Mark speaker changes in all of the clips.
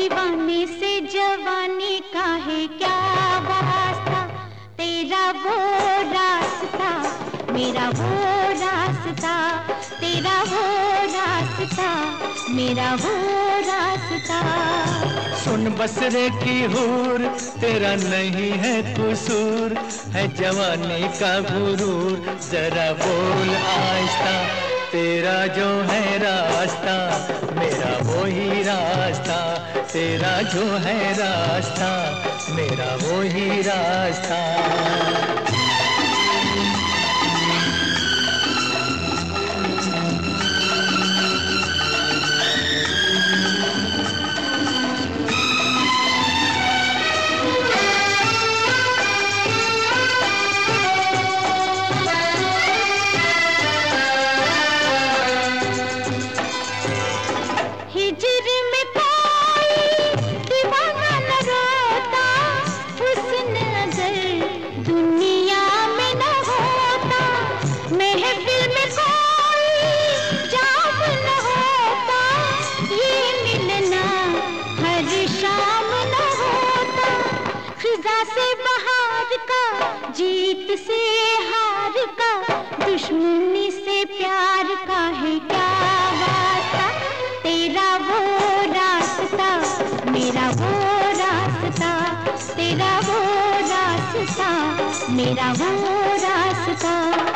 Speaker 1: दीवाने से जवानी का है क्या वास्ता, तेरा वो रास्ता मेरा वो रास्ता, तेरा वो रास्ता मेरा वो रास्ता।
Speaker 2: सुन बसरे की हूर, तेरा नहीं है कसूर, है जवानी का गुरूर, जरा बोल आहिस्ता, तेरा जो है रास्ता मेरा वो ही रास्ता, तेरा जो है रास्ता मेरा वो ही रास्ता।
Speaker 1: से बहार का, जीत से हार का, दुश्मनी से प्यार का है क्या वास्ता, तेरा वो रास्ता मेरा वो रास्ता, तेरा वो रास्ता मेरा वो रास्ता।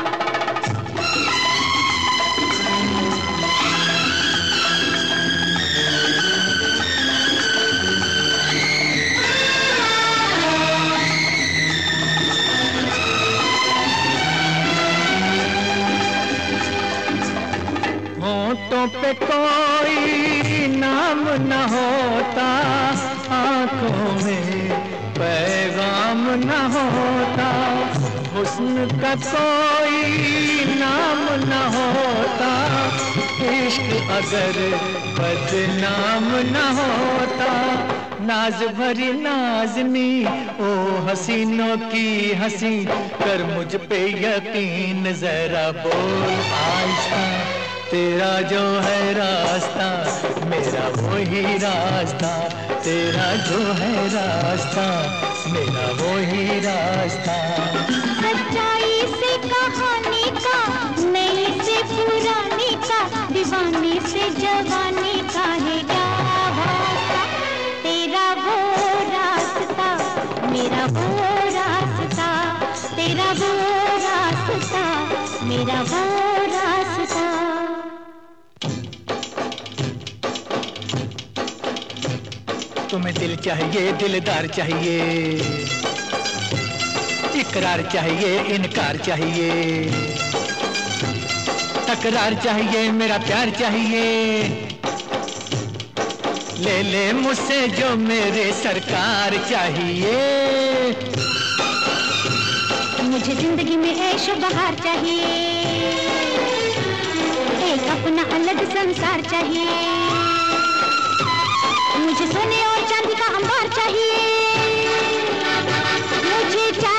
Speaker 2: होठों पे कोई नाम न होता, आंखों में पैगाम न होता, हुस्न का कोई नाम न होता, इश्क अगर बदनाम न होता, नाज भरी नाज़नी ओ हसीनों की हंसी, कर मुझ पे यकीन जरा बोल आहिस्ता, तेरा जो है रास्ता मेरा वो ही रास्ता, तेरा जो है रास्ता मेरा वो ही रास्ता।
Speaker 1: सच्चाई से कहानी का, नई से पुरानी का, दीवाने से जवानी का है क्या वास्ता, तेरा वो रास्ता मेरा वो रास्ता, तेरा वो रास्ता मेरा वो रास्ता।
Speaker 2: तुम्हें दिल चाहिए दिलदार चाहिए, इकरार चाहिए इनकार चाहिए, तकरार चाहिए मेरा प्यार चाहिए, ले ले मुझसे जो मेरे सरकार चाहिए,
Speaker 1: मुझे जिंदगी में ऐशो बहार चाहिए, एक अपना अलग संसार चाहिए, मुझे सोने और चांदी का अंबार चाहिए, मुझे